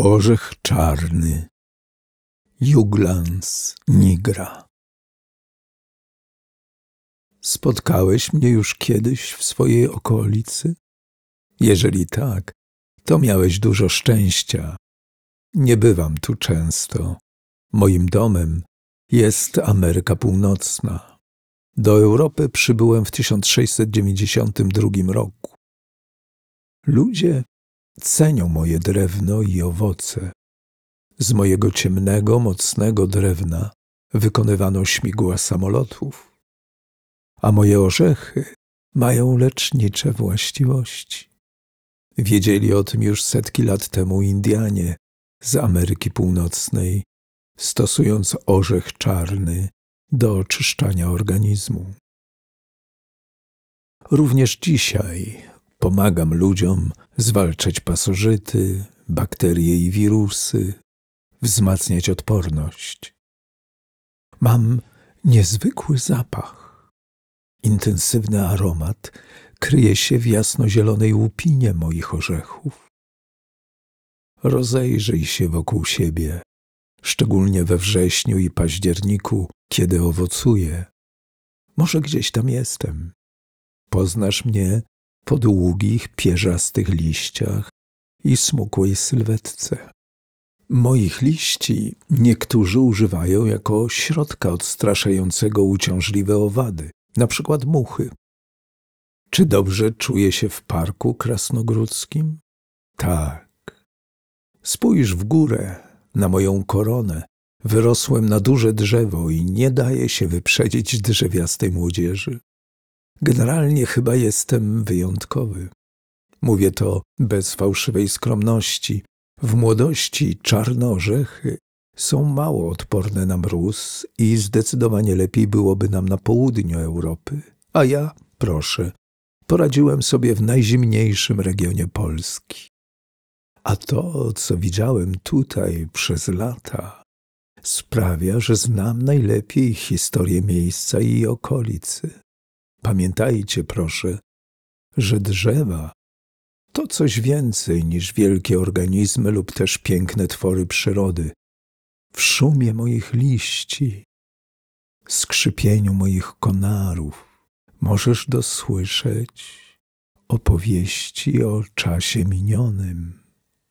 Orzech czarny, Juglans nigra. Spotkałeś mnie już kiedyś w swojej okolicy? Jeżeli tak, to miałeś dużo szczęścia. Nie bywam tu często. Moim domem jest Ameryka Północna. Do Europy przybyłem w 1692 roku. Ludzie cenią moje drewno i owoce. Z mojego ciemnego, mocnego drewna wykonywano śmigła samolotów, a moje orzechy mają lecznicze właściwości. Wiedzieli o tym już setki lat temu Indianie z Ameryki Północnej, stosując orzech czarny do oczyszczania organizmu. Również dzisiaj pomagam ludziom zwalczać pasożyty, bakterie i wirusy, wzmacniać odporność. Mam niezwykły zapach. Intensywny aromat kryje się w jasnozielonej łupinie moich orzechów. Rozejrzyj się wokół siebie, szczególnie we wrześniu i październiku, kiedy owocuję. Może gdzieś tam jestem. Poznasz mnie po długich, pierzastych liściach i smukłej sylwetce. Moich liści niektórzy używają jako środka odstraszającego uciążliwe owady, na przykład muchy. Czy dobrze czuję się w parku krasnogródzkim? Tak. Spójrz w górę, na moją koronę. Wyrosłem na duże drzewo i nie daje się wyprzedzić drzewiastej młodzieży. Generalnie chyba jestem wyjątkowy. Mówię to bez fałszywej skromności. W młodości czarne orzechy są mało odporne na mróz i zdecydowanie lepiej byłoby nam na południu Europy. A ja, proszę, poradziłem sobie w najzimniejszym regionie Polski. A to, co widziałem tutaj przez lata, sprawia, że znam najlepiej historię miejsca i okolicy. Pamiętajcie, proszę, że drzewa to coś więcej niż wielkie organizmy lub też piękne twory przyrody. W szumie moich liści, skrzypieniu moich konarów możesz dosłyszeć opowieści o czasie minionym.